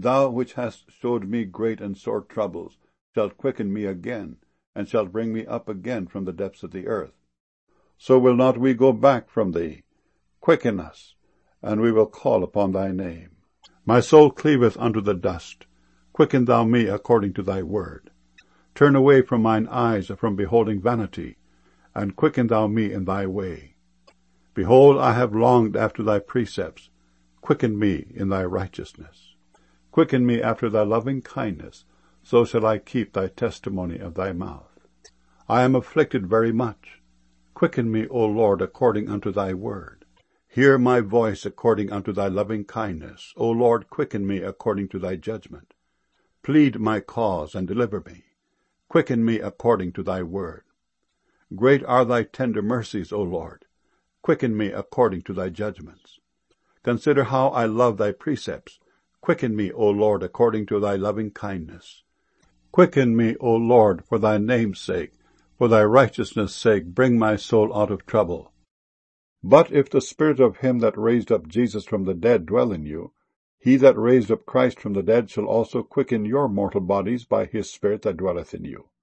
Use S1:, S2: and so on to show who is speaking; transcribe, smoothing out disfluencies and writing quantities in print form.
S1: Thou which hast showed me great and sore troubles shalt quicken me again, and shalt bring me up again from the depths of the earth. So will not we go back from thee. Quicken us, and we will call upon thy name. My soul cleaveth unto the dust. Quicken thou me according to thy word. Turn away from mine eyes from beholding vanity, and quicken thou me in thy way. Behold, I have longed after thy precepts. Quicken me in thy righteousness. Quicken me after thy loving kindness, so shall I keep thy testimony of thy mouth. I am afflicted very much. Quicken me, O Lord, according unto thy word. Hear my voice according unto thy loving kindness. O Lord, quicken me according to thy judgment. Plead my cause, and deliver me. Quicken me according to thy word. Great are thy tender mercies, O Lord. Quicken me according to thy judgments. Consider how I love thy precepts. Quicken me, O Lord, according to thy loving kindness. Quicken me, O Lord, for thy name's sake. For thy righteousness' sake, bring my soul out of trouble. But if the Spirit of him that raised up Jesus from the dead dwell in you, he that raised up Christ from the dead shall also quicken your mortal bodies by his Spirit that dwelleth in you.